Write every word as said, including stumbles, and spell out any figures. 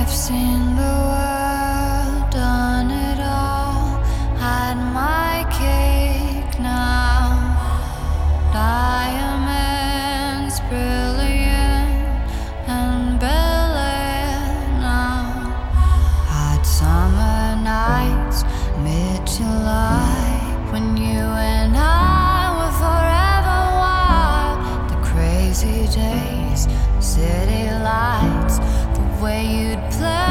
seen the world, done it all, had my cake now. Diamonds brilliant and Bel Air now. Hot summer nights, mid-July, when you and I were forever wild. The crazy days, city lights, the way you'd play